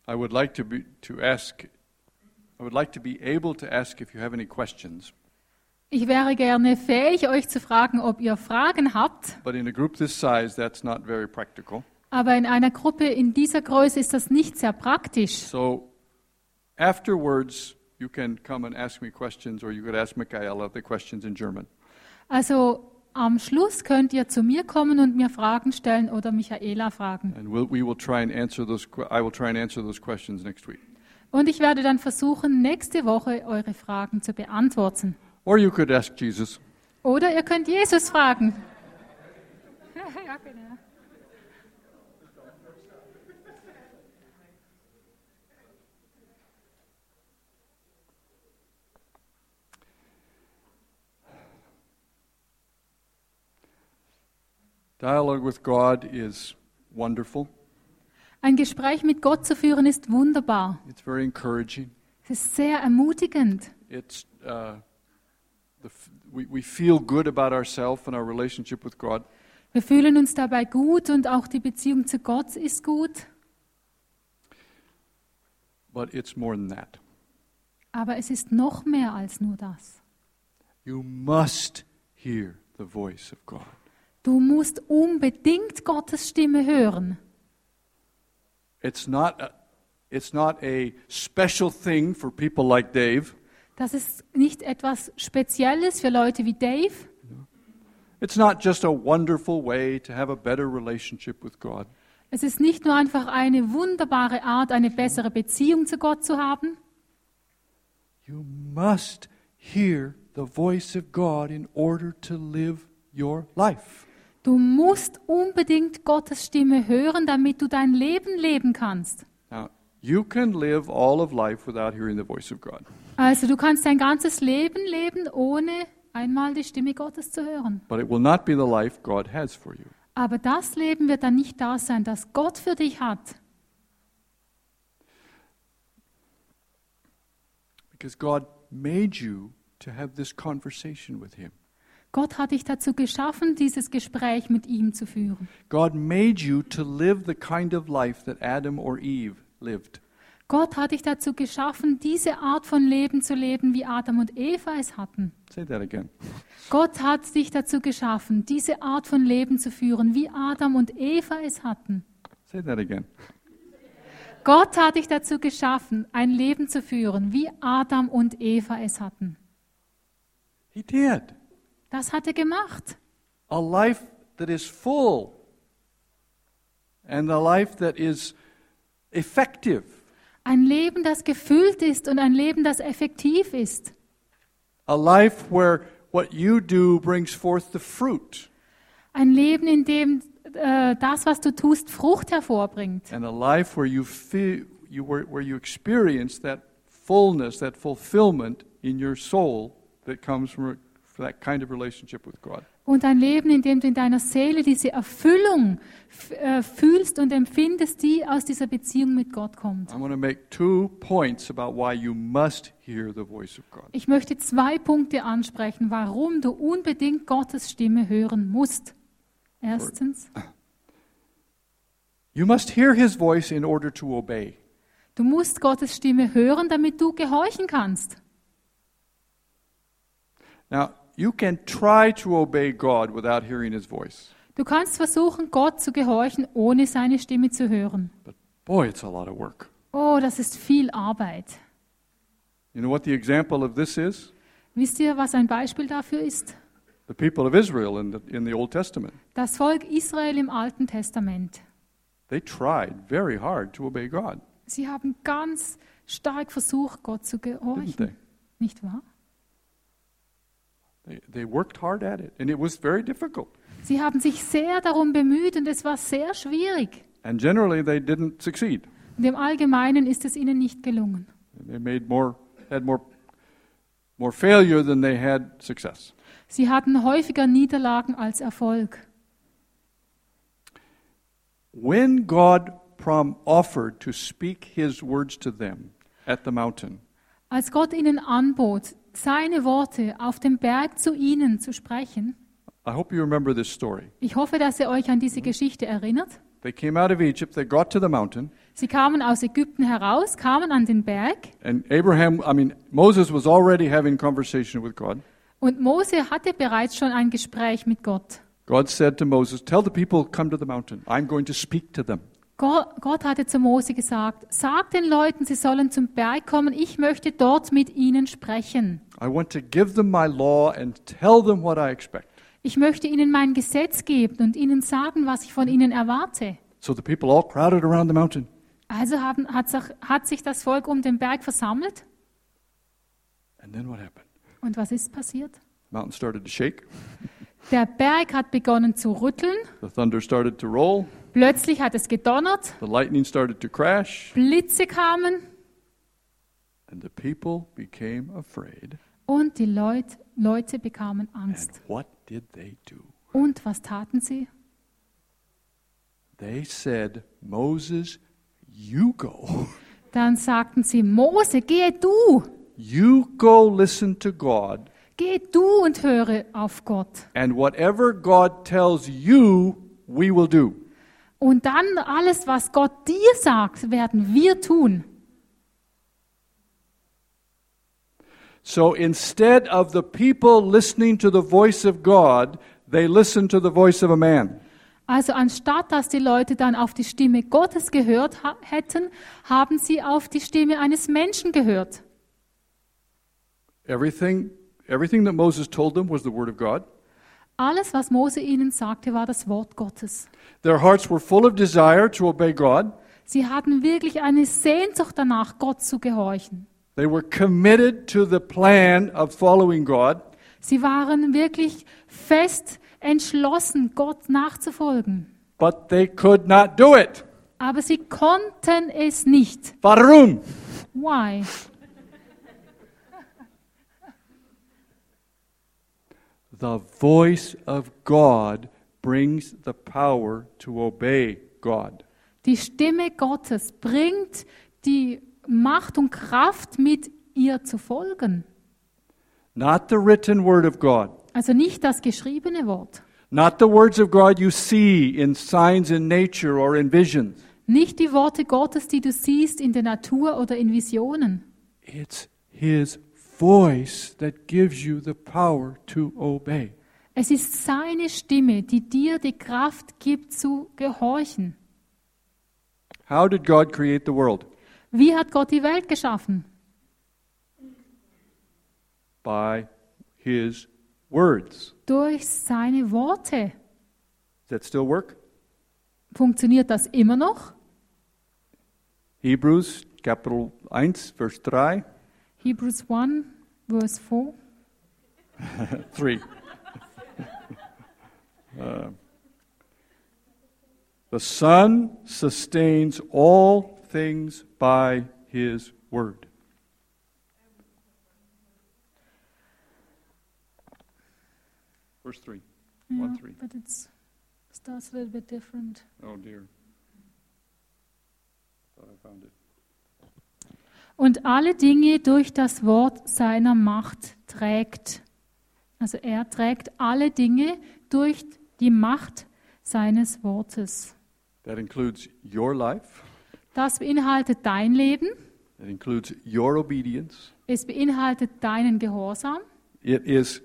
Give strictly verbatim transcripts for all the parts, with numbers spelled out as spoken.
I would like to be to ask I would like to be able to ask if you have any questions. Ich wäre gerne fähig, euch zu fragen, ob ihr Fragen habt. But in a group this size, that's not very practical. Aber in einer Gruppe in dieser Größe ist das nicht sehr praktisch. So afterwards, you can come and ask me questions, or you could ask Michaela the questions in German. Also am Schluss könnt ihr zu mir kommen und mir Fragen stellen oder Michaela fragen. And we'll, we will try and answer those. que- I will try and answer those questions next week. Und ich werde dann versuchen, nächste Woche eure Fragen zu beantworten. Or you could ask Jesus. Oder ihr könnt Jesus fragen. Ja, genau. Dialogue with God is wonderful. Ein Gespräch mit Gott zu führen ist wunderbar. It's very encouraging. Es ist sehr ermutigend. It's uh, the, f- we, we feel good about ourselves and our relationship with God. Wir fühlen uns dabei gut und auch die Beziehung zu Gott ist gut. But it's more than that. Aber es ist noch mehr als nur das. You must hear the voice of God. Du musst unbedingt Gottes Stimme hören. It's not a, it's not a special thing for people like Dave. Das ist nicht etwas Spezielles für Leute wie Dave. It's not just a wonderful way to have a better relationship with God. Es ist nicht nur einfach eine wunderbare Art, eine bessere Beziehung zu Gott zu haben. You must hear the voice of God in order to live your life. Du musst unbedingt Gottes Stimme hören, damit du dein Leben leben kannst. Now, you can live all of life without hearing the voice of God. Also du kannst dein ganzes Leben leben, ohne einmal die Stimme Gottes zu hören. But it will not be the life God has for you. Aber das Leben wird dann nicht das sein, das Gott für dich hat. Because God made you to have this conversation with Him. Gott hat dich dazu geschaffen, dieses Gespräch mit ihm zu führen. God made you to live the kind of life that Adam or Eve lived. Gott hat dich dazu geschaffen, diese Art von Leben zu leben, wie Adam und Eva es hatten. Say that again. Gott hat dich dazu geschaffen, diese Art von Leben zu führen, wie Adam und Eva es hatten. Say that again. Gott hat dich dazu geschaffen, ein Leben zu führen, wie Adam und Eva es hatten. He did. Das hat er gemacht. A life that is full and a life that is effective. Ein Leben, das gefüllt ist und ein Leben, das effektiv ist. A life where what you do brings forth the fruit. Ein Leben, in dem äh, das, was du tust, Frucht hervorbringt. And a life where you feel you where, where you experience that fullness, that fulfillment in your soul that comes from that kind of relationship with God. Und ein Leben, in dem du in deiner Seele diese Erfüllung f- äh, fühlst und empfindest, die aus dieser Beziehung mit Gott kommt. I'm going to make two points about why you must hear the voice of God. Ich möchte zwei Punkte ansprechen, warum du unbedingt Gottes Stimme hören musst. Erstens, You must hear His voice in order to obey. du musst Gottes Stimme hören, damit du gehorchen kannst. Now, you can try to obey God without hearing His voice. Du kannst versuchen, Gott zu gehorchen, ohne seine Stimme zu hören. But boy, it's a lot of work. Oh, das ist viel Arbeit. You know what the example of this is? Wisst ihr, was ein Beispiel dafür ist? The people of Israel in the, in the Old Testament. Das Volk Israel im Alten Testament. They tried very hard to obey God, Sie haben ganz stark versucht, Gott zu didn't they? gehorchen. Nicht wahr? They, they worked hard at it, and it was very difficult. Sie haben sich sehr darum bemüht und es war sehr schwierig. And generally, they didn't succeed. Und im Allgemeinen ist es ihnen nicht gelungen. They made more, had more, more failure than they had success. Sie hatten häufiger Niederlagen als Erfolg. When God prom- offered to speak His words to them at the mountain, Als Gott ihnen anbot, seine Worte auf dem Berg zu ihnen zu sprechen, I hope you remember this story. ich hoffe, dass ihr euch an diese Geschichte erinnert. They came out of Egypt, they got to the mountain, Sie kamen aus Ägypten heraus, kamen an den Berg And Abraham, I mean, Moses was already having conversation with God. und Mose hatte bereits schon ein Gespräch mit Gott. God said to Moses, tell the people, come to the mountain. I'm going to speak to them. Gott, Gott hatte zu Mose gesagt, sag den Leuten, sie sollen zum Berg kommen, ich möchte dort mit ihnen sprechen. I want to give them my law and tell them what I expect. Ich möchte ihnen mein Gesetz geben und ihnen sagen, was ich von ihnen erwarte. So the people all crowded around the mountain. Also haben, hat, sich, hat sich das Volk um den Berg versammelt. And then what happened? Und was ist passiert? The mountain started to shake. Der Berg hat begonnen zu rütteln. The thunder started to roll. Plötzlich hat es gedonnert. The lightning started to crash. Blitze kamen. And the people became afraid. Und die Leut, Leute bekamen Angst. And what did they do? Und was taten sie? They said, Moses, you go. Dann sagten sie, Mose, gehe du. You go listen to God. Geh du und höre auf Gott. And whatever God tells you, we will do. Und dann alles, was Gott dir sagt, werden wir tun. So instead of the people listening to the voice of God, they listened to the voice of a man. Also anstatt, dass die Leute dann auf die Stimme Gottes gehört ha- hätten, haben sie auf die Stimme eines Menschen gehört. Everything, everything that Moses told them was the word of God. Alles, was Mose ihnen sagte, war das Wort Gottes. Their hearts were full of desire to obey God. Sie hatten wirklich eine Sehnsucht danach, Gott zu gehorchen. They were committed to the plan of following God. Sie waren wirklich fest entschlossen, Gott nachzufolgen. But they could not do it. Aber sie konnten es nicht. Warum? Why? The voice of God brings the power to obey God. Die Stimme Gottes bringt die Macht und Kraft mit, ihr zu folgen. Not the written word of God. Also nicht das geschriebene Wort. Not the words of God you see in signs in nature or in visions. Nicht die Worte Gottes, die du siehst in der Natur oder in Visionen. It's His voice that gives you the power to obey. Es ist seine Stimme, die dir die Kraft gibt zu gehorchen. How did God create the world? Wie hat Gott die Welt geschaffen? By His words. Durch seine Worte. Does that still work? Funktioniert das immer noch? Hebrews Kapitel eins, Vers drei. Hebrews one, verse four. Three. uh, the Son sustains all things by His word. Verse three. One, Yeah, three. but it starts a little bit different. Oh dear. Thought I found it. Und alle Dinge durch das Wort seiner Macht trägt. Also er trägt alle Dinge durch die Macht seines Wortes. That includes your life. Das beinhaltet dein Leben, That includes your obedience. es beinhaltet deinen Gehorsam. It is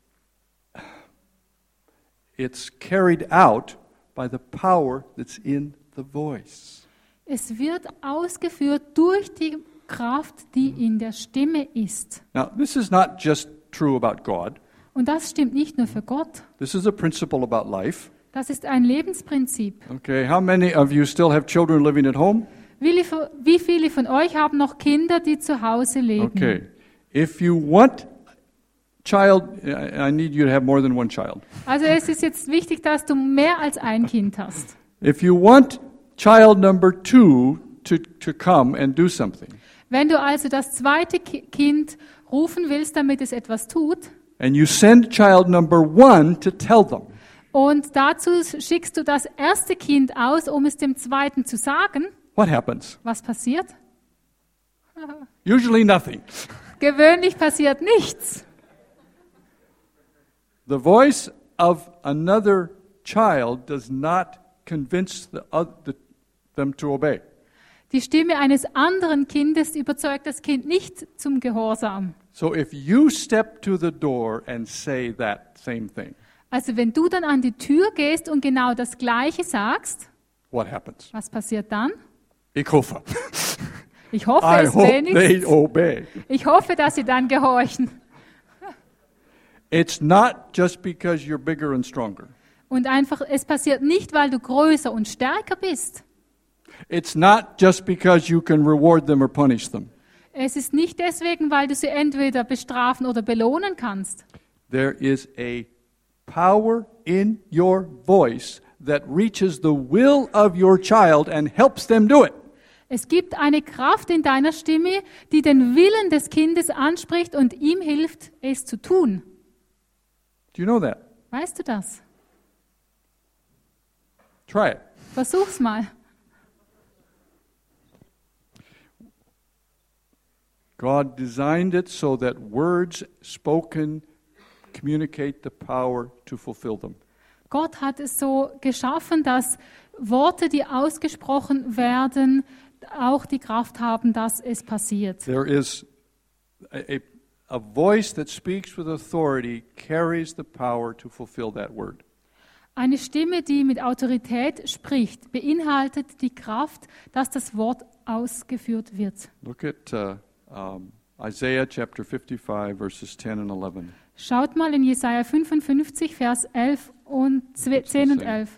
it's carried out by the power that's in the voice. Es wird ausgeführt durch die Kraft, die in der Stimme ist. Now, this is not just true about God. Und das stimmt nicht nur für Gott. This is a principle about life. Das ist ein Lebensprinzip. Okay, how many of you still have children living at home? Wie viele- Wie viele von euch haben noch Kinder, die zu Hause leben? Okay. If you want child, I I need you to have more than one child. Also es ist jetzt wichtig, dass du mehr als ein Kind hast. If you want child number two to, to come and do something, Wenn du also das zweite Ki- Kind rufen willst, damit es etwas tut, and you send child number one to tell them, und dazu schickst du das erste Kind aus, um es dem zweiten zu sagen, what happens? was passiert? Usually nothing. Gewöhnlich passiert nichts. The voice of another child does not convince the, oth- the, them to obey. Die Stimme eines anderen Kindes überzeugt das Kind nicht zum Gehorsam. So if you step to the door and say that same thing, Also wenn du dann an die Tür gehst und genau das Gleiche sagst, what happens? was passiert dann? Ich hoffe. Ich hoffe I es hope they wenigstens. obey. Ich hoffe, dass sie dann gehorchen. It's not just because you're bigger and stronger. Und einfach, es passiert nicht, weil du größer und stärker bist. It's not just because you can reward them or punish them. Es ist nicht deswegen, weil du sie entweder bestrafen oder belohnen kannst. There is a power in your voice that reaches the will of your child and helps them do it. Es gibt eine Kraft in deiner Stimme, die den Willen des Kindes anspricht und ihm hilft, es zu tun. Do you know that? Weißt du das? Try it. Versuch's mal. God designed it so that words spoken communicate the power to fulfill them. Gott hat es so geschaffen, dass Worte, die ausgesprochen werden, auch die Kraft haben, dass es passiert. There is a, a, a voice that speaks with authority carries the power to fulfill that word. Eine Stimme, die mit Autorität spricht, beinhaltet die Kraft, dass das Wort ausgeführt wird. Look at uh, um, Isaiah chapter fifty-five, verses ten and eleven. Schaut mal in Jesaja fünfundfünfzig, Vers elf und zehn und elf.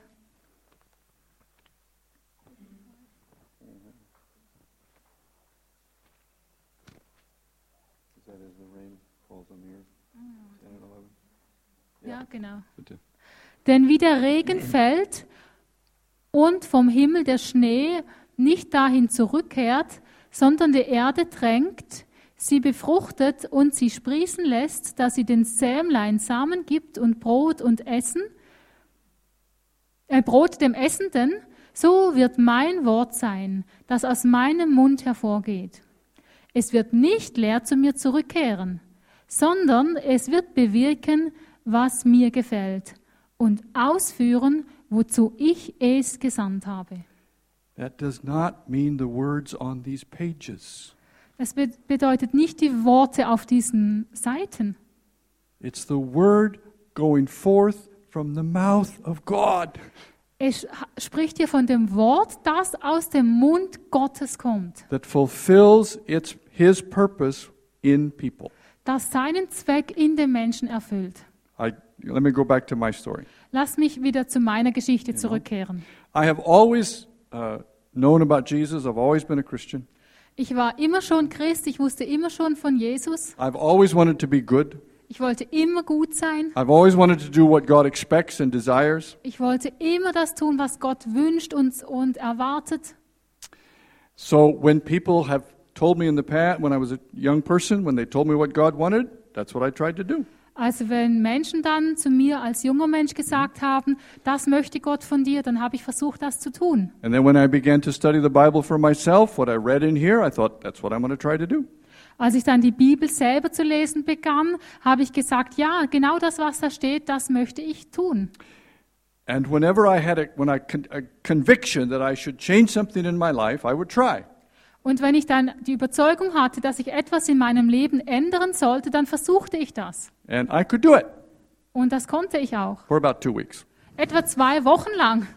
Ja, genau. Bitte. Denn wie der Regen fällt und vom Himmel der Schnee nicht dahin zurückkehrt, sondern die Erde tränkt, sie befruchtet und sie sprießen lässt, dass sie den Sämlein Samen gibt und Brot und Essen, äh, Brot dem Essenden, so wird mein Wort sein, das aus meinem Mund hervorgeht. Es wird nicht leer zu mir zurückkehren, sondern es wird bewirken, was mir gefällt und ausführen, wozu ich es gesandt habe. That does not mean the words on these pages. Das be- bedeutet nicht die Worte auf diesen Seiten. It's the word going forth from the mouth of God. Es spricht hier von dem Wort, das aus dem Mund Gottes kommt, That fulfills its his purpose in people. das seinen Zweck in den Menschen erfüllt. I, let me go back to my story. Lass mich wieder zu meiner Geschichte zurückkehren. I have always uh, known about Jesus. I've always been a Christian. Ich war immer schon Christ, ich wusste immer schon von Jesus. I've always wanted to be good. Ich wollte immer gut sein. I've always wanted to do what God expects and desires. Ich wollte immer das tun, was Gott wünscht und, und erwartet. So when people have told me in the past, when I was a young person, when they told me what God wanted, that's what I tried to do. Also wenn Menschen dann zu mir als junger Mensch gesagt haben, das möchte Gott von dir, dann habe ich versucht, das zu tun. And then when I began to study the Bible for myself, what I read in here, I thought, that's what I'm going to try to do. Als ich dann die Bibel selber zu lesen begann, habe ich gesagt, ja, genau das, was da steht, das möchte ich tun. And whenever I had a, when I con, a conviction that I should change something in my life, I would try. Und wenn ich dann die Überzeugung hatte, dass ich etwas in meinem Leben ändern sollte, dann versuchte ich das. And I could do it Und das konnte ich auch. for about two weeks. Etwa zwei Wochen lang.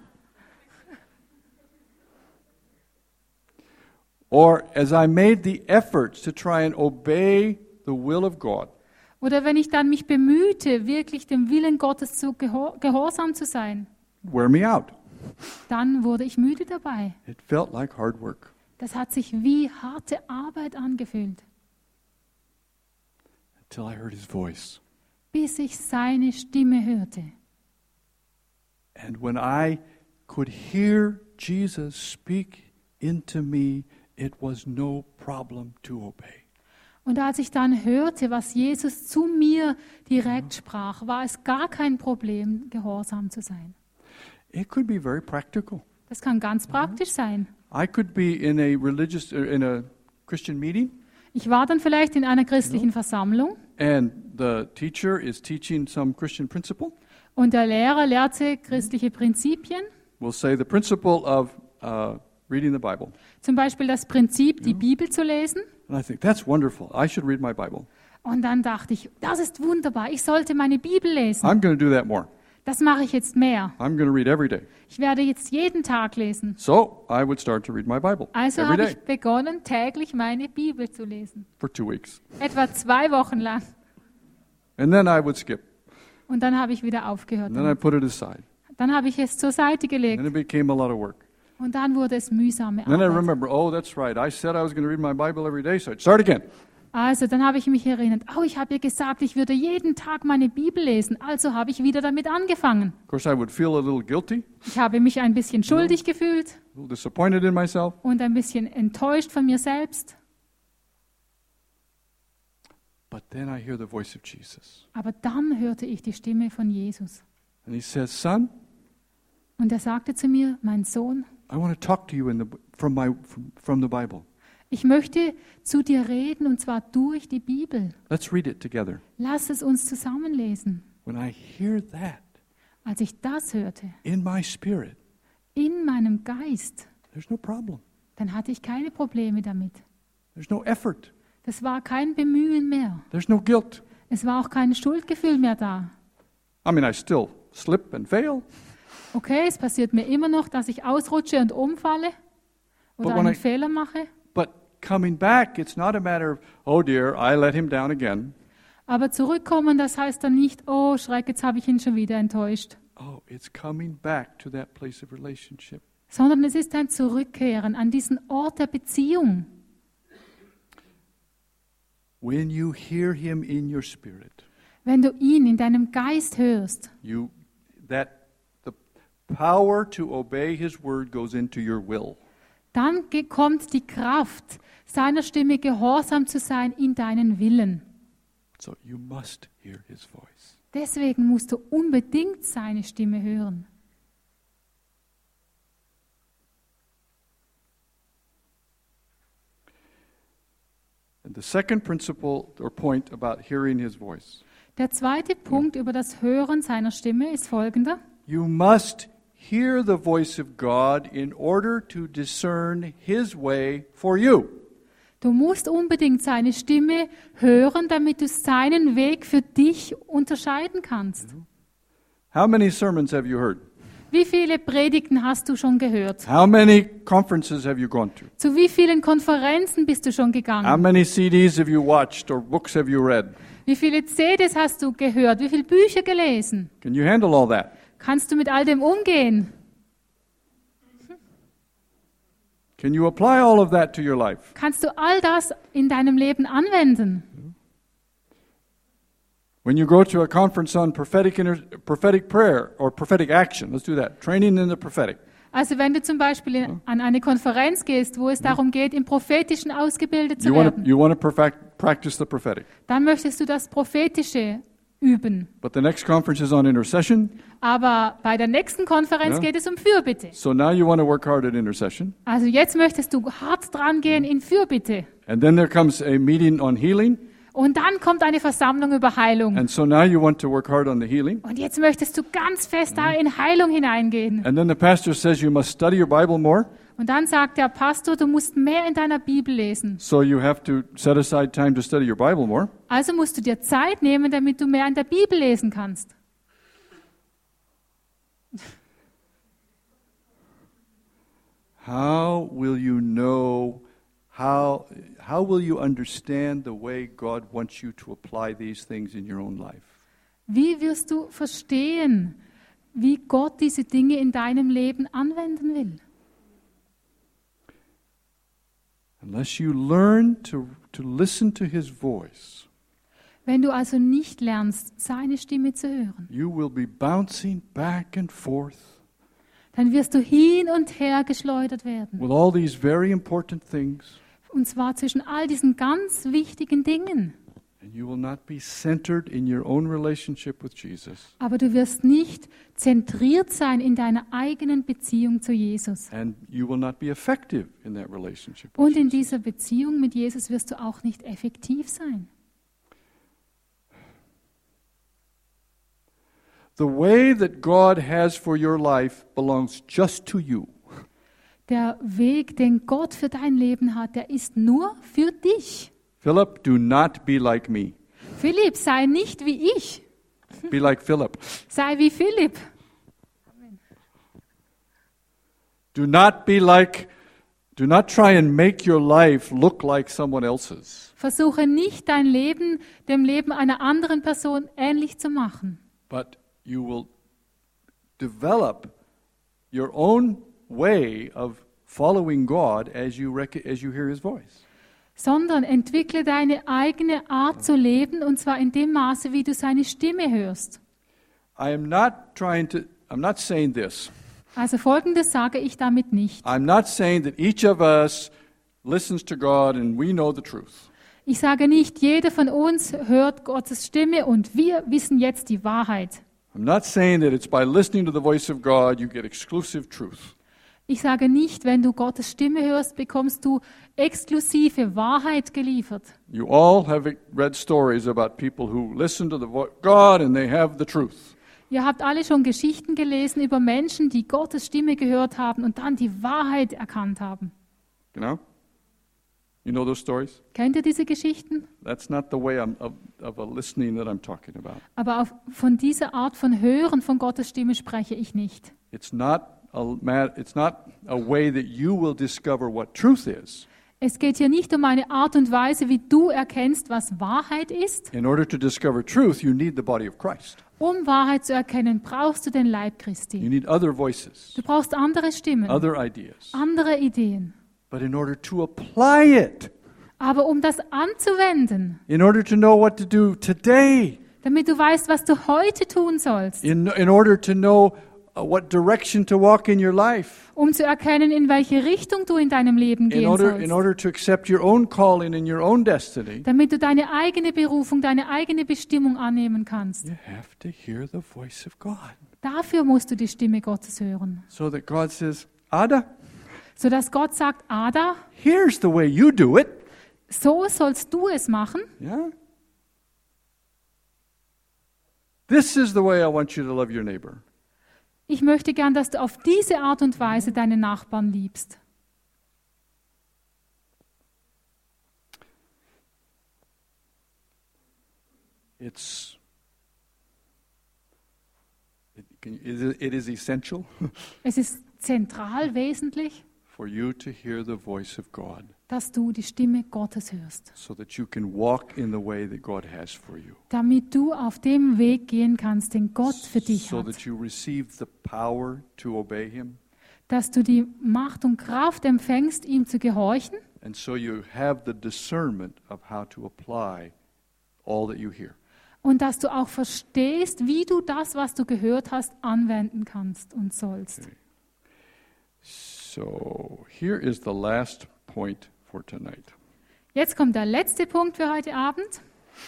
Or as I made the efforts to try and obey the will of God, Oder wenn ich dann mich bemühte, wirklich dem Willen Gottes zu gehor gehorsam zu sein, wear me out. dann wurde ich müde dabei. It felt like hard work. Das hat sich wie harte Arbeit angefühlt, Until I heard his voice. bis ich seine Stimme hörte. And when I could hear Jesus speak into me, it was no problem to obey. Und als ich dann hörte, was Jesus zu mir direkt sprach, war es gar kein Problem, gehorsam zu sein. It could be very practical. Das kann ganz praktisch sein. I could be in a religious, uh, in a Christian meeting, Ich war dann vielleicht in einer christlichen Versammlung and the teacher is teaching some Christian principle. und der Lehrer lehrte christliche Prinzipien. We'll say the principle of uh, reading the Bible. Zum Beispiel das Prinzip, die Bibel zu lesen. And I think, that's wonderful. I should read my Bible. Und dann dachte ich, das ist wunderbar, ich sollte meine Bibel lesen. I'm going to do that more. Das mache ich jetzt mehr. I'm going to read every day. Ich werde jetzt jeden Tag lesen. So I would start to read my Bible Also every habe day ich begonnen, täglich meine Bibel zu lesen. for two weeks. Etwa zwei Wochen lang. And then I would skip. Und dann habe ich wieder aufgehört. And then I put it aside. Dann habe ich es zur Seite And gelegt. it became a lot of work. Und dann wurde es mühsame And then I Arbeit. remember, oh, that's right. I said I was going to read my Bible every day, so I'd start again. Also dann habe ich mich erinnert, oh, ich habe ihr gesagt, ich würde jeden Tag meine Bibel lesen. Also habe ich wieder damit angefangen. Of course, I would feel a little guilty, Ich habe mich ein bisschen schuldig gefühlt a little disappointed in myself. und ein bisschen enttäuscht von mir selbst. But then I hear the voice of Jesus. Aber dann hörte ich die Stimme von Jesus. And he says, son, Und er sagte zu mir, mein Sohn, I want to talk to you in the, from, my, from, from the Bible. ich möchte zu dir reden und zwar durch die Bibel. Let's read it together. Lass es uns zusammenlesen. When I hear that Als ich das hörte, in my spirit, in meinem Geist, there's no problem. dann hatte ich keine Probleme damit. There's no effort. Das war kein Bemühen mehr. There's no guilt. Es war auch kein Schuldgefühl mehr da. I mean, I still slip and fail. Okay, es passiert mir immer noch, dass ich ausrutsche und umfalle oder But when einen I- Fehler mache. But coming back, it's not a matter of, oh dear, I let him down again. Aber zurückkommen, das heißt dann nicht, oh Schreck, jetzt habe ich ihn schon wieder enttäuscht. Oh, it's coming back to that place of relationship. Sondern es ist ein Zurückkehren an diesen Ort der Beziehung. When you hear him in your spirit, Wenn du ihn in deinem Geist hörst, you that the power to obey his word goes into your will. dann ge- kommt die Kraft, seiner Stimme gehorsam zu sein in deinen Willen. So you must hear his voice. Deswegen musst du unbedingt seine Stimme hören. And the second principle or point about hearing his voice. Der zweite Punkt über das Hören seiner Stimme ist folgender. You must hear the voice of God in order to discern his way for you. Du musst unbedingt seine Stimme hören, damit du seinen Weg für dich unterscheiden kannst. How many sermons have you heard? Wie viele Predigten hast du schon gehört? How many conferences have you gone to? Zu wie vielen Konferenzen bist du schon How gegangen? many C Ds have you watched or books have you read? Wie viele C Ds hast du gehört? Wie viele Bücher gelesen? Can you handle all that? Kannst du mit all dem umgehen? Can you apply all of that to your life? Kannst du all das in deinem Leben anwenden? When you go to a conference on prophetic inter- prophetic prayer or prophetic action, let's do that. Training in the prophetic. Also wenn du zum Beispiel in, an eine Konferenz gehst, wo es darum geht, im Prophetischen ausgebildet zu You want to werden, you want to perfect, practice the prophetic. dann möchtest du das Prophetische üben. But the next conference is on intercession. Aber bei der nächsten Konferenz Ja. geht es um Fürbitte. So now you want to work hard at intercession. Also jetzt möchtest du hart dran gehen in Fürbitte. And then there comes a meeting on healing. Und dann kommt eine Versammlung über Heilung. And so now you want to work hard on the healing. Und jetzt möchtest du ganz fest da in Heilung hineingehen. And then the pastor says you must study your Bible more. Und dann sagt der Pastor, du musst mehr in deiner Bibel lesen. So you have to set aside time to study your Bible more. Also musst du dir Zeit nehmen, damit du mehr in der Bibel lesen kannst. How will you know, how, how will you understand the way God wants you to apply these things in your own life? Wie wirst du verstehen, wie Gott diese Dinge in deinem Leben anwenden will? Unless you learn to, to listen to his voice, Wenn du also nicht lernst, seine Stimme zu hören, you will be bouncing back and forth dann wirst du hin und her geschleudert werden. with all these very important things, Und zwar zwischen all diesen ganz wichtigen Dingen. and you will not be centered in your own relationship with Jesus. Aber du wirst nicht zentriert sein in deiner eigenen Beziehung zu Jesus. And you will not be effective in that relationship with Und in Jesus. dieser Beziehung mit Jesus wirst du auch nicht effektiv sein. The way that God has for your life belongs just to you. Der Weg, den Gott für dein Leben hat, der ist nur für dich. Philip, do not be like me. Philipp, sei nicht wie ich. Be like Philip. Sei wie Philipp. Do not be like, do not try and make your life look like someone else's. Versuche nicht, dein Leben dem Leben einer anderen Person ähnlich zu machen. But you will develop your own way of following God as you rec- as you hear His voice. Sondern entwickle deine eigene Art zu leben, und zwar in dem Maße, wie du seine Stimme hörst. I am not trying to, I'm not saying this. Also Folgendes sage ich damit nicht. I'm not saying that each of us listens to God and we know the truth. Ich sage nicht, jeder von uns hört Gottes Stimme und wir wissen jetzt die Wahrheit. I'm not saying that it's by listening to the voice of God you get exclusive truth. Ich sage nicht, wenn du Gottes Stimme hörst, bekommst du exklusive Wahrheit geliefert. You all have read stories about people who listen to the voice of God and they have the truth. Ihr habt alle schon Geschichten gelesen über Menschen, die Gottes Stimme gehört haben und dann die Wahrheit erkannt haben. You know? You know those stories? Kennt ihr diese Geschichten? That's not the way I'm, of, of a listening that I'm talking about. Aber auf, von dieser Art von Hören von Gottes Stimme spreche ich nicht. It's not a, ma- it's not a way that you will discover what truth is. Es geht hier nicht um eine Art und Weise, wie du erkennst, was Wahrheit ist. In order to discover truth, you need the body of Christ. Um Wahrheit zu erkennen, brauchst du den Leib You Christi. need other voices, Du brauchst andere Stimmen, other ideas. andere Ideen. But in order to apply it, Aber um das anzuwenden, in order to know what to do today, damit du weißt, was du heute tun sollst, in, in order to know uh, what direction to walk in your life, um zu erkennen, in welche Richtung du in deinem Leben in gehen order, in sollst, order to accept your own calling and your own destiny, damit du deine eigene Berufung, deine eigene Bestimmung annehmen kannst. you have to hear the voice of God. Dafür musst du die Stimme Gottes hören, So that God says, Ada, sodass Gott sagt, Ada, here's the way you do it. so sollst du es machen. Yeah? This is the way I want you to love your neighbor. Ich möchte gern, dass du auf diese Art und Weise deine Nachbarn liebst. It's it, can you, it is- it is essential Es ist zentral, wesentlich, for you to hear the voice of God dass du die Stimme Gottes hörst, so that you can walk in the way that God has for you. damit du auf dem Weg gehen kannst, den Gott für dich So hat, that you receive the power to obey Him, dass du die Macht und Kraft empfängst, ihm zu gehorchen, and so you have the discernment of how to apply all that you hear. und dass du auch verstehst, wie du das, was du gehört hast, anwenden kannst und sollst. Okay. So here is the last point for tonight. Jetzt kommt der letzte Punkt für heute Abend.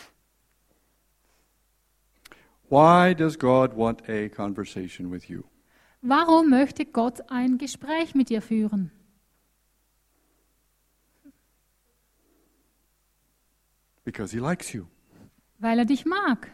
Why does God want a conversation with you? Warum möchte Gott ein Gespräch mit dir führen? Because He likes you. Weil er dich mag.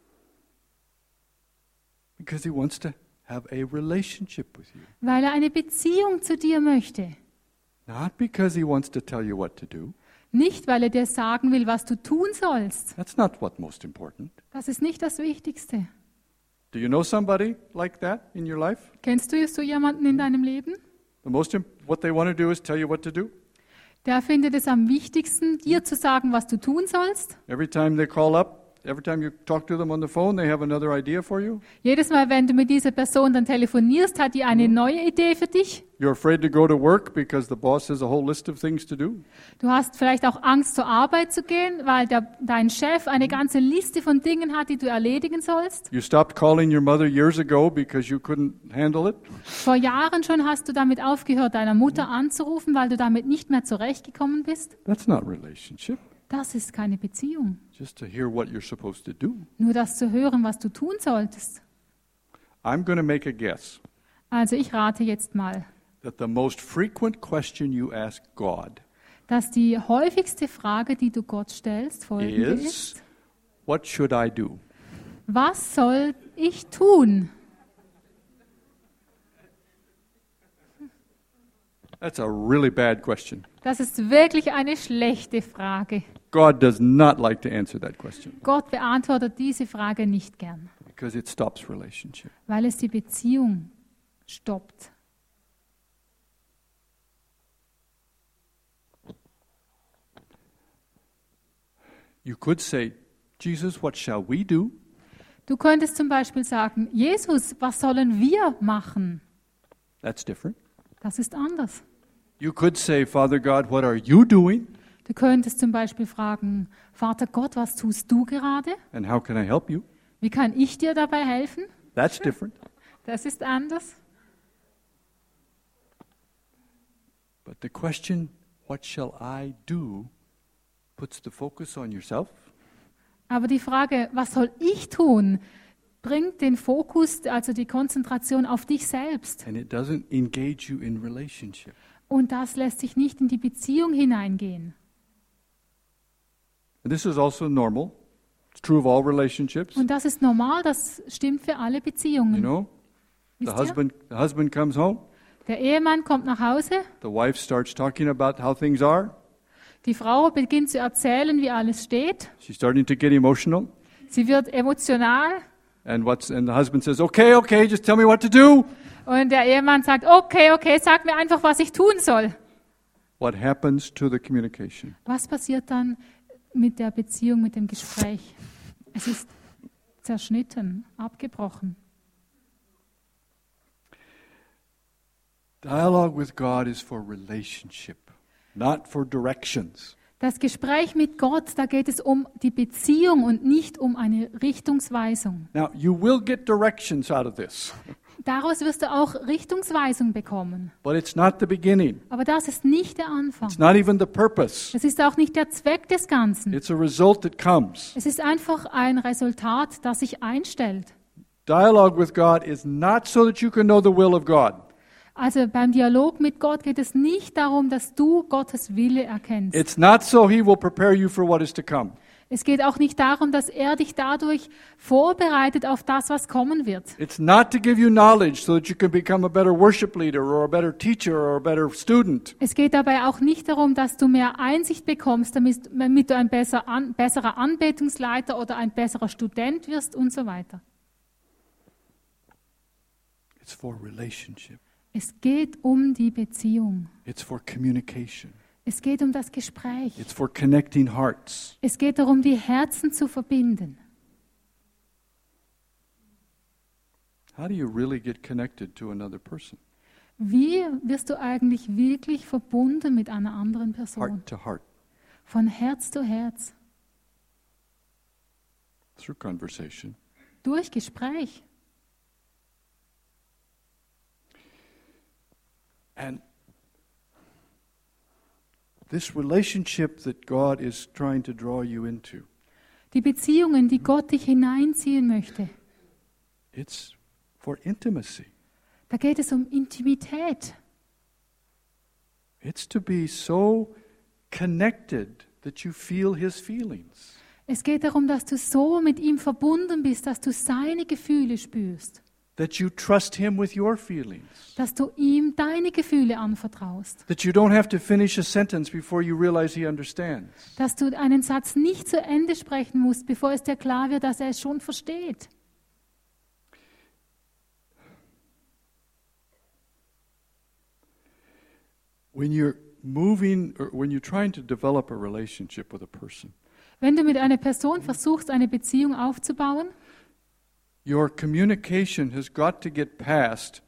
Because He wants to have a relationship with you. Weil er eine Beziehung zu dir möchte. Not because He wants to tell you what to do. Nicht, weil er dir sagen will, was du tun sollst. That's not what's most important. Das ist nicht das Wichtigste. Do you know somebody like that in your life? Kennst du so jemanden in deinem Leben? The most imp- what they want to do is tell you what to do. Der findet es am wichtigsten, dir zu sagen, was du tun sollst. Every time they call up, every time you talk to them on the phone, they have another idea for you. Jedes Mal, wenn du mit dieser Person dann telefonierst, hat die eine neue Idee für dich. You're afraid to go to work because the boss has a whole list of things to do. Du hast vielleicht auch Angst, zur Arbeit zu gehen, weil der, dein Chef eine ganze Liste von Dingen hat, die du erledigen sollst. You stopped calling your mother years ago because you couldn't handle it. Vor Jahren schon hast du damit aufgehört, deiner Mutter anzurufen, weil du damit nicht mehr zurechtgekommen bist. That's not relationship. Das ist keine Beziehung. Just to hear what you're supposed to do. Nur das zu hören, was du tun solltest. I'm going to make a guess Also ich rate jetzt mal, that the most frequent question you ask God dass die häufigste Frage, die du Gott stellst, folgende is, ist: what should I do? Was soll ich tun? That's a really bad question. Das ist wirklich eine schlechte Frage. God does not like to answer that question Gott beantwortet diese Frage nicht gern, because it stops relationship. weil es die Beziehung stoppt. You could say, Jesus, what shall we do? Du könntest zum Beispiel sagen, Jesus, was sollen wir machen? That's different. Das ist anders. You could say, Father God, what are you doing? Du könntest zum Beispiel fragen, Vater Gott, was tust du gerade? And how can I help you? Wie kann ich dir dabei helfen? That's different. Das ist anders. But the question, what shall I do, puts the focus on yourself. Aber die Frage, was soll ich tun, bringt den Fokus, also die Konzentration auf dich selbst. And it doesn't engage you in relationship. Und das lässt sich nicht in die Beziehung hineingehen. And this is also normal. It's true of all relationships. Und das ist normal, das stimmt für alle Beziehungen. You know, the Wisst ihr? husband, the husband comes home. Der Ehemann kommt nach Hause, The wife starts talking about how things are. die Frau beginnt zu erzählen, wie alles steht. She's starting to get emotional. Sie wird emotional And what's and the husband says, "Okay, okay, just tell me what to do." und der Ehemann sagt, okay, okay, sag mir einfach, was ich tun soll. What happens to the communication? Was passiert dann mit der Beziehung, mit dem Gespräch? Es ist zerschnitten, abgebrochen. Dialogue with God is for relationship, not for directions. Das Gespräch mit Gott, da geht es um die Beziehung und nicht um eine Richtungsweisung. Now, you will get directions out of this, Daraus wirst du auch Richtungsweisung bekommen. but it's not the beginning. Aber das ist nicht der Anfang. It's not even the purpose. Es ist auch nicht der Zweck des Ganzen. It's a result that comes. Es ist einfach ein Resultat, das sich einstellt. Dialogue with God is not so that you can know the will of God. Also beim Dialog mit Gott geht es nicht darum, dass du Gottes Wille erkennst. It's not so He will prepare you for what is to come. Es geht auch nicht darum, dass er dich dadurch vorbereitet auf das, was kommen wird. It's not to give you knowledge so that you can become a better worship leader or a better teacher or a better student. Es geht dabei auch nicht darum, dass du mehr Einsicht bekommst, damit, damit du ein besser an, besserer Anbetungsleiter oder ein besserer Student wirst und so weiter. It's for relationship. Es geht um die Beziehung. It's for communication. Es geht um das Gespräch. It's for connecting hearts. Es geht darum, die Herzen zu verbinden. How do you really get connected to another person? Wie wirst du eigentlich wirklich verbunden mit einer anderen Person? Heart to heart, Von Herz zu Herz, through conversation. durch Gespräch. And this relationship that God is trying to draw you into, Die Beziehungen, die Gott dich hineinziehen möchte, it's for intimacy. da geht es um Intimität. It's to be so connected that you feel His feelings. Es geht darum, dass du so mit ihm verbunden bist, dass du seine Gefühle spürst, That you trust Him with your feelings. dass du ihm deine Gefühle anvertraust, That you don't have to finish a sentence before you realize He understands. dass du einen Satz nicht zu Ende sprechen musst, bevor es dir klar wird, dass er es schon versteht. When you're moving or when you're trying to develop a relationship with a person, Wenn du mit einer Person versuchst, eine Beziehung aufzubauen, your communication has got to get past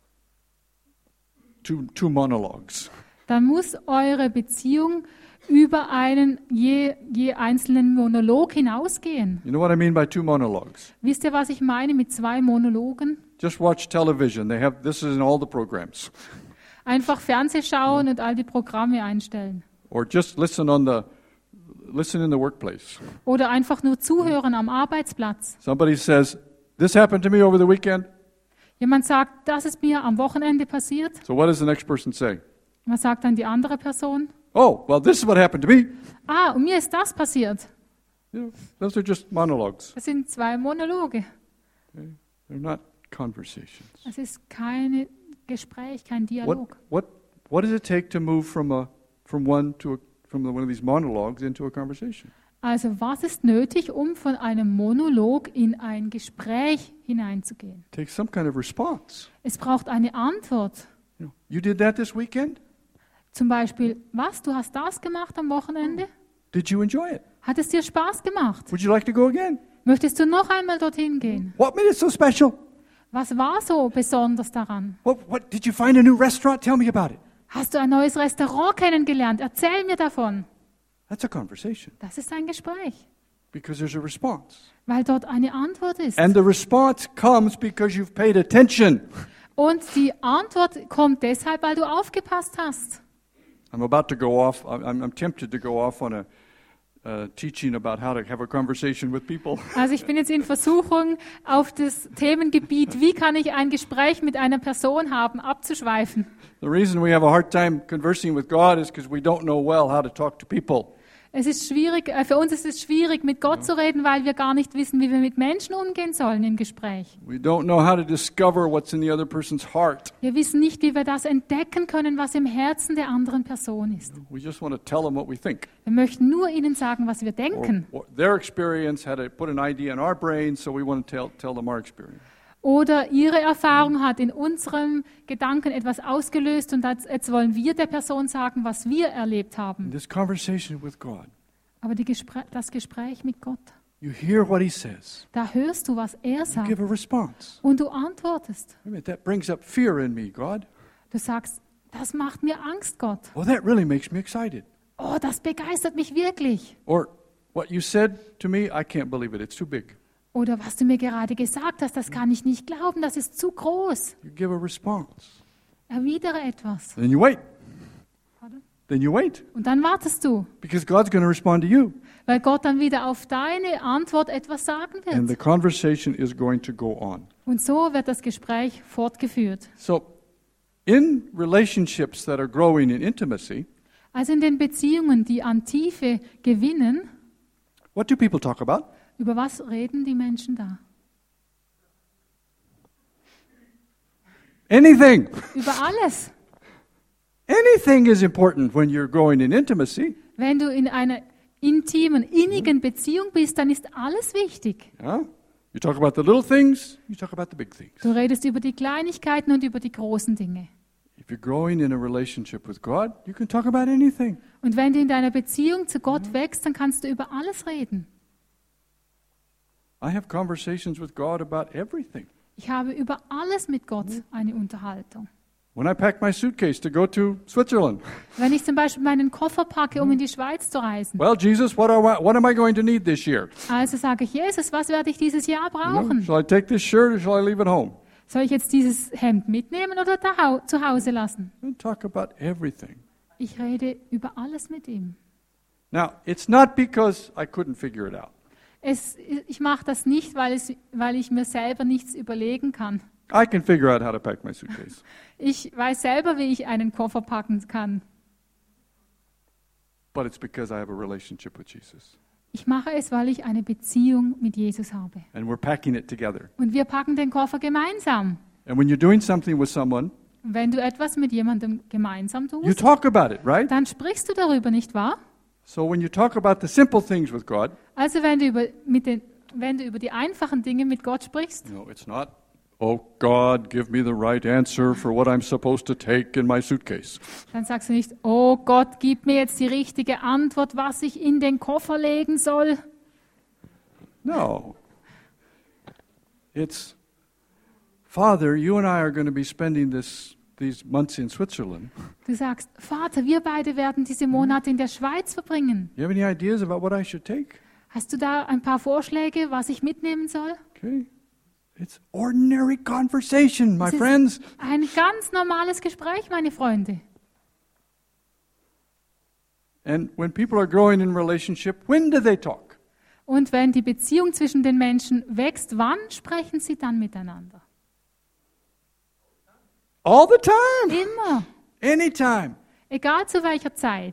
two, two monologues. dann muss eure Beziehung über einen je, je einzelnen Monolog hinausgehen. You know what I mean by two monologues? Wisst ihr, was ich meine mit zwei Monologen? Just watch television. They have this is in all the programs. Einfach Fernseh schauen und all die Programme einstellen. Or just listen on the listen in the workplace. Oder einfach nur zuhören am Arbeitsplatz. Somebody says, "This happened to me over the weekend." Jemand sagt, das ist mir am Wochenende passiert. So what does the next person say? Was sagt dann die andere Person? Oh, well, this is what happened to me. Ah, und mir ist das passiert. You know, those are just monologues. Das sind zwei Monologe. Okay? They're not conversations. Es ist kein Gespräch, kein What, Dialog. what What does it take to move from a from one to a, from one of these monologues into a conversation? Also was ist nötig, um von einem Monolog in ein Gespräch hineinzugehen? It takes some kind of response. Es braucht eine Antwort. You know, you did that this weekend? Zum Beispiel, was, du hast das gemacht am Wochenende? Did you enjoy it? Hat es dir Spaß gemacht? Would you like to go again? Möchtest du noch einmal dorthin gehen? What made it so special? Was war so besonders daran? What, what did you find a new restaurant? Tell me about it. Hast du ein neues Restaurant kennengelernt? Erzähl mir davon. That's a conversation Das ist ein Gespräch, because there's a response. weil dort eine Antwort ist. And the response comes because you've paid attention. Und die Antwort kommt deshalb, weil du aufgepasst hast. I'm about to go off. I'm, I'm tempted to go off on a uh, teaching about how to have a conversation with people. Also ich bin jetzt in Versuchung, auf das Themengebiet, wie kann ich ein Gespräch mit einer Person haben, abzuschweifen. The reason we have a hard time conversing with God is because we don't know well how to talk to people. Es ist schwierig, äh, für uns ist es schwierig, mit Gott zu reden, weil wir gar nicht wissen, wie wir mit Menschen umgehen sollen im Gespräch. We don't know how to discover what's in the other person's heart. Wir wissen nicht, wie wir das entdecken können, was im Herzen der anderen Person ist. We just want to tell them what we think. Wir möchten nur ihnen sagen, was wir Or, denken. or their experience had to put an idea in our brain, so we want to tell, tell them our experience. Oder ihre Erfahrung hat in unserem Gedanken etwas ausgelöst und das, jetzt wollen wir der Person sagen, was wir erlebt In haben. this conversation with God, Aber die Gespr- das Gespräch mit Gott, you hear what He says. da hörst du, was er You sagt give a response. und du antwortest. Wait a minute, that brings up fear in me, God. Du sagst, das macht mir Angst, Gott. Oh, that really makes me excited. Oh, das begeistert mich wirklich. Or what you said to me, I can't believe it. It's too big. Oder was du mir gerade gesagt hast, das kann ich nicht glauben, das ist zu groß. You give a response. Erwidere etwas. Then you wait. Pardon? Then you wait. Und dann wartest du, Because God's going to respond to you. weil Gott dann wieder auf deine Antwort etwas sagen And the wird. conversation is going to go on. Und so wird das Gespräch fortgeführt. So, in relationships that are growing in intimacy, Also in den Beziehungen, die an Tiefe gewinnen, what do people talk about? über was reden die Menschen da? Anything. Über alles. Anything is important when you're growing in intimacy. Wenn du in einer intimen, innigen Beziehung bist, dann ist alles wichtig. Yeah? You talk about the little things, you talk about the big things. Du redest über die Kleinigkeiten und über die großen Dinge. If you're growing in a relationship with God, you can talk about anything. Und wenn du in deiner Beziehung zu Gott wächst, dann kannst du über alles reden. I have conversations with God about everything. Ich habe über alles mit Gott eine Unterhaltung. When I pack my suitcase to go to Switzerland, Wenn ich zum Beispiel meinen Koffer packe, um in die Schweiz zu reisen, well, Jesus, what, are, what am I going to need this year? also sage ich, Jesus, was werde ich dieses Jahr You know, brauchen? shall I take this shirt or shall I leave it home? Soll ich jetzt dieses Hemd mitnehmen oder da, zu Hause lassen? And talk about everything. Ich rede über alles mit ihm. Now, it's not because I couldn't figure it out. Es, ich mache das nicht, weil, es, weil ich mir selber nichts überlegen kann. I can figure out how to pack my suitcase. Ich weiß selber, wie ich einen Koffer packen kann. But it's because I have a relationship with Jesus. Ich mache es, weil ich eine Beziehung mit Jesus habe. And we're packing it together. Und wir packen den Koffer gemeinsam. And when you're doing something with someone, Und wenn du etwas mit jemandem gemeinsam you tust, talk about it, right? dann sprichst du darüber, nicht wahr? So when you talk about the simple things with God, Also wenn du über, mit den, wenn du über die einfachen Dinge mit Gott sprichst, you know, it's not, oh God, give me the right answer for what I'm supposed to take in my suitcase. dann sagst du nicht, oh Gott, gib mir jetzt die richtige Antwort, was ich in den Koffer legen soll. No. It's, Father, you and I are going to be spending this, these months in Switzerland. Du sagst, Vater, wir beide werden diese Monate in der Schweiz verbringen. You have any ideas about what I should take? Hast du da ein paar Vorschläge, was ich mitnehmen soll? Okay. It's ordinary conversation, my Es ist friends. ein ganz normales Gespräch, meine Freunde. And when people are growing in relationship, when do they talk? Und wenn die Beziehung zwischen den Menschen wächst, wann sprechen sie dann miteinander? All the time. Immer. Anytime. Egal zu welcher Zeit.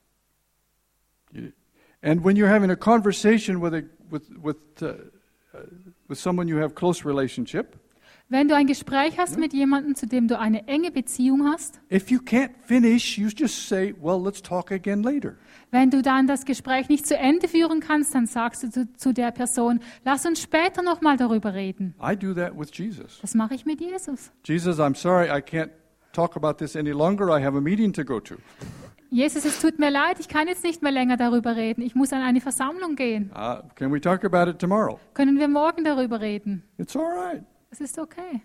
And when you're having a conversation with a with with uh, uh, with someone you have close relationship, Wenn du ein Gespräch hast mit jemandem, zu dem du eine enge Beziehung hast, If you can't finish, you just say, well, let's talk again later. wenn du dann das Gespräch nicht zu Ende führen kannst, dann sagst du zu, zu der Person, lass uns später nochmal darüber reden. I do that with Jesus. Das mache ich mit Jesus. Jesus, I'm sorry, I can't talk about this any longer. I have a meeting to go to. Jesus, es tut mir leid, ich kann jetzt nicht mehr länger darüber reden. Ich muss an eine Versammlung gehen. Uh, can we talk about it tomorrow? Können wir morgen darüber reden? It's all right. Es ist okay.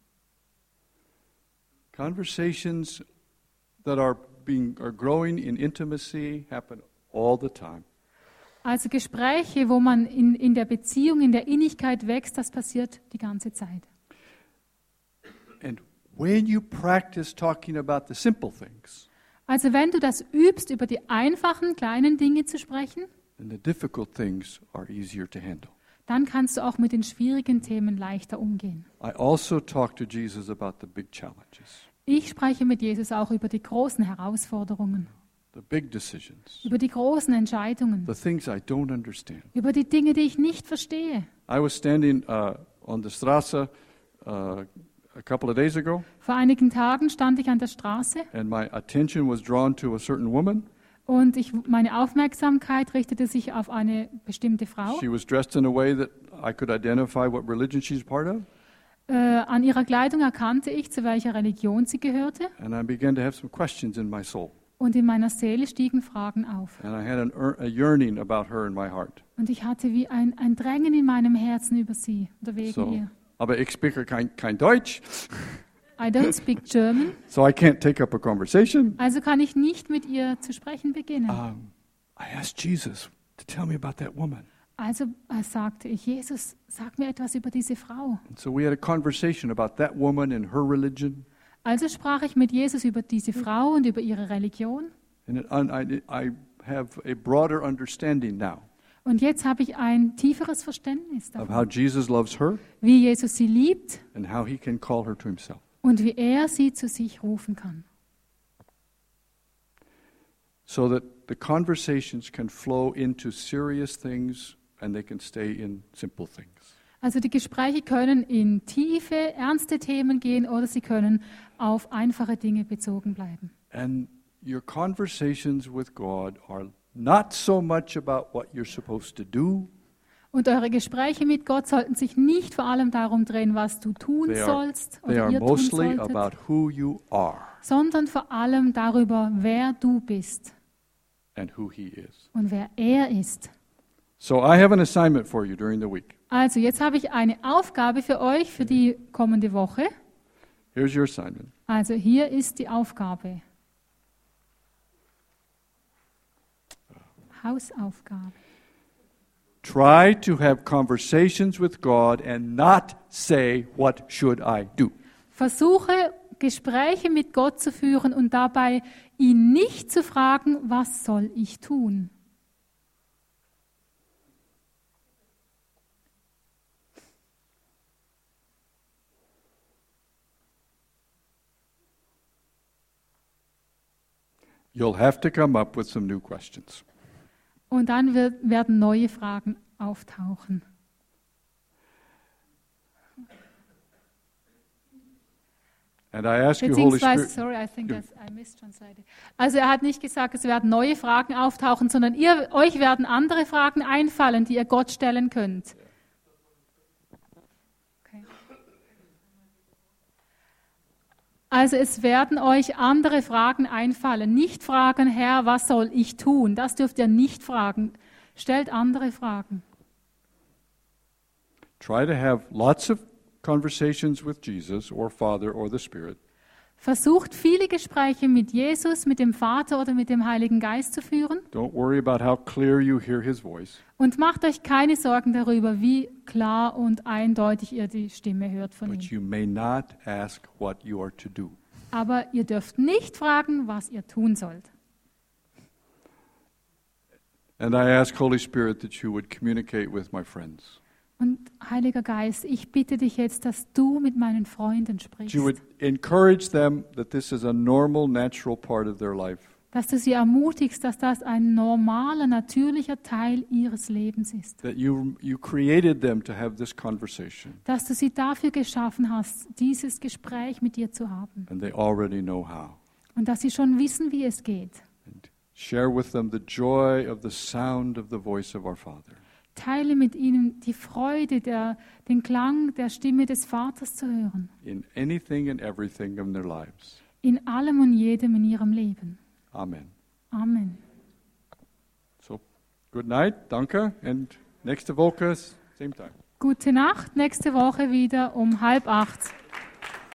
Conversations that are being are growing in intimacy happen all the time. Also Gespräche, wo man in, in der Beziehung, in der Innigkeit wächst, das passiert die ganze Zeit. And when you practice talking about the simple things, Also wenn du das übst, über die einfachen, kleinen Dinge zu sprechen, then the difficult things are easier to handle. dann kannst du auch mit den schwierigen Themen leichter umgehen. I also talk to Jesus about the big challenges, Ich spreche mit Jesus auch über die großen Herausforderungen, the big decisions, über die großen Entscheidungen, the things I don't understand. über die Dinge, die ich nicht verstehe. I was standing uh, on the Straße uh, a couple of days ago, Vor einigen Tagen stand ich an der Straße and my attention was drawn to a certain woman. und ich, meine Aufmerksamkeit richtete sich auf eine bestimmte Frau. She was dressed in a way that I could identify what religion she's part of, Äh, an ihrer Kleidung erkannte ich, zu welcher Religion sie gehörte, and I began to have some questions in my soul. und in meiner Seele stiegen Fragen auf. And I had an, ur- a yearning about her in my heart. Und ich hatte wie ein, ein Drängen in meinem Herzen über sie oder wegen So, ihr. aber ich spreche kein, kein Deutsch, I don't speak German, so I can't take up a conversation. also kann ich nicht mit ihr zu sprechen beginnen. Um, I asked Jesus to tell me about that woman. Also äh, sagte ich, Jesus, sag mir etwas über diese Frau. And so we had a conversation about that woman and her religion. Also sprach ich mit Jesus über diese Frau und über ihre Religion. And it, I, I have a broader understanding now Und jetzt habe ich ein tieferes Verständnis of davon, how Jesus loves her wie Jesus sie liebt and how he can call her to himself. und wie er sie zu sich rufen kann. So that the conversations can flow into serious things and they can stay in simple things. Also die Gespräche können in tiefe, ernste Themen gehen oder sie können auf einfache Dinge bezogen bleiben. And your conversations with God are not so much about what you're supposed to do. Und eure Gespräche mit Gott sollten sich nicht vor allem darum drehen, was du tun They are, sollst they oder are ihr tun mostly solltet, about who you are sondern vor allem darüber, wer du bist and who he is. und wer er ist. So I have an assignment for you during the week. Also jetzt habe ich eine Aufgabe für euch für die kommende Woche. Here's your assignment. Also hier ist die Aufgabe. Hausaufgabe. Try to have conversations with God and not say, what should I do? Versuche Gespräche mit Gott zu führen und dabei ihn nicht zu fragen, was soll ich tun? You'll have to come up with some new questions. Und dann wird, werden neue Fragen auftauchen. And I ask you, Holy Beziehungsweise, Spirit, sorry, I think that's, I mistranslated. Also er hat nicht gesagt, es werden neue Fragen auftauchen, sondern ihr, euch werden andere Fragen einfallen, die ihr Gott stellen könnt. Okay. Also es werden euch andere Fragen einfallen. Nicht fragen, Herr, was soll ich tun? Das dürft ihr nicht fragen. Stellt andere Fragen. try to have lots of conversations with Jesus or Father or the Spirit. Versucht viele Gespräche mit Jesus, mit dem Vater oder mit dem Heiligen Geist zu führen. Don't worry about how clear you hear his voice. Und macht euch keine Sorgen darüber, wie klar und eindeutig ihr die Stimme hört von But ihm. you may not ask what you are to do. Aber ihr dürft nicht fragen, was ihr tun sollt. And I ask, Holy Spirit, that you would communicate with my friends. Und Heiliger Geist, ich bitte dich jetzt, dass du mit meinen Freunden That sprichst. you would encourage them that this is a normal, natural part of their life. dass du sie ermutigst, dass das ein normaler, natürlicher Teil ihres Lebens ist. That you, you created them to have this conversation. Dass du sie dafür geschaffen hast, dieses Gespräch mit dir zu haben. And they already know how. Und dass sie schon wissen, wie es geht. And share with them the joy of the sound of the voice of our Father. Teile mit ihnen die Freude, der, den Klang der Stimme des Vaters zu hören. In anything and everything in their lives. In allem und jedem in ihrem Leben. Amen. Amen. So, good night, danke, and nächste Woche, same time. Gute Nacht, nächste Woche wieder um halb acht.